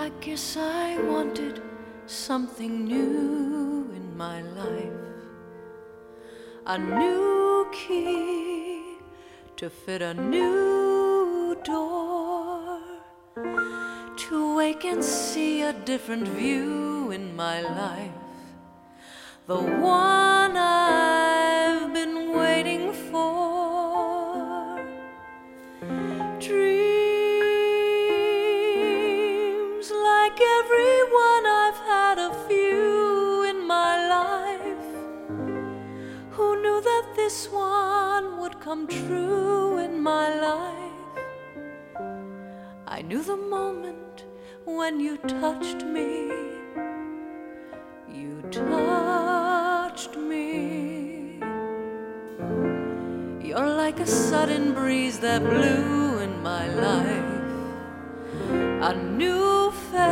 I guess I wanted something new in my life, a new key to fit a new door, to wake and see a different view in my life, the one I've been waiting for. Dreams like everyone, I've had a few in my life. Who knew that this one would come true in my life? I knew the moment when you touched me. You touched me. You're like a sudden breeze that blew in my life, a new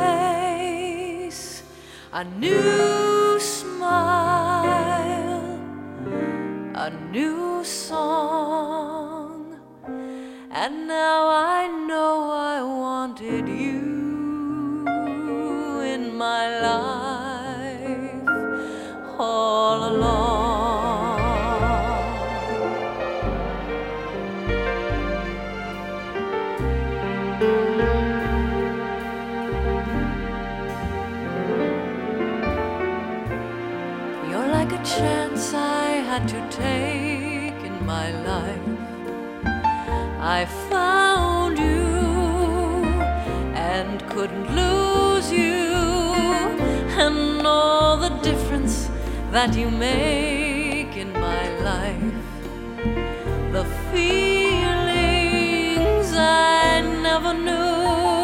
face, a new smile, a new song. And now I know I wanted you in my life all along. You're like a chance I had to take in my life. I found you and couldn't lose you, and all the difference that you make in my life, the feelings I never knew.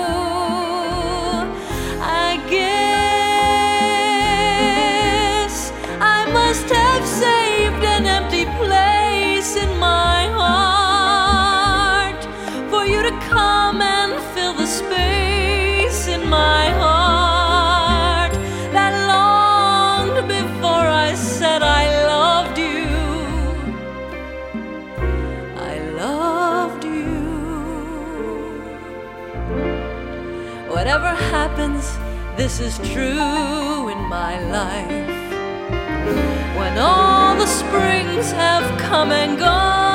I guess I must have saved an empty place in my heart for you to come and fill the space in my heart that longed before I said I loved you. I loved you. Whatever happens, this is true in my life. When all the springs have come and gone,